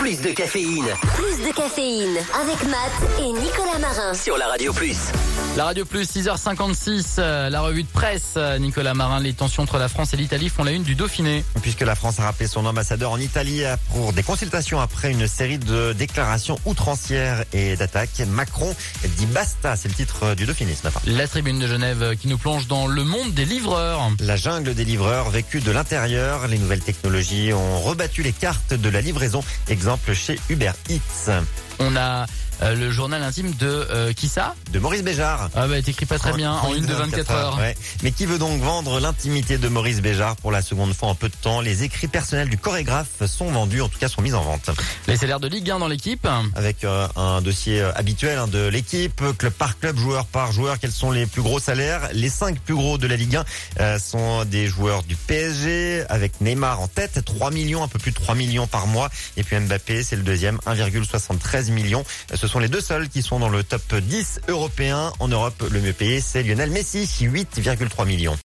plus de caféine. Plus de caféine avec Matt et Nicolas Marin. Sur la Radio Plus. La Radio Plus, 6h56, la revue de presse. Nicolas Marin, les tensions entre la France et l'Italie font la une du Dauphiné. Puisque la France a rappelé son ambassadeur en Italie pour des consultations après une série de déclarations outrancières et d'attaques. Macron dit basta, c'est le titre du Dauphiné ce matin. La tribune de Genève qui nous plonge dans le monde des livreurs. La jungle des livreurs vécue de l'intérieur. Les nouvelles technologies ont rebattu les cartes de la livraison. Exemple chez Uber Eats. On a le journal intime de qui ça ? De Maurice Béjart. Ah bah t'écris pas très bien, en une de 24 heures. Ouais. Mais qui veut donc vendre l'intimité de Maurice Béjart pour la seconde fois en peu de temps ? Les écrits personnels du chorégraphe sont vendus, en tout cas sont mis en vente. Les salaires de Ligue 1 dans l'équipe. Avec un dossier habituel de l'équipe, club par club, joueur par joueur, quels sont les plus gros salaires ? Les 5 plus gros de la Ligue 1 sont des joueurs du PSG, avec Neymar en tête, 3 millions, un peu plus de 3 millions par mois. Et puis Mbappé, c'est le deuxième, 1,73 millions. Ce sont les deux seuls qui sont dans le top 10 européen. En Europe, le mieux payé, c'est Lionel Messi, 8,3 millions.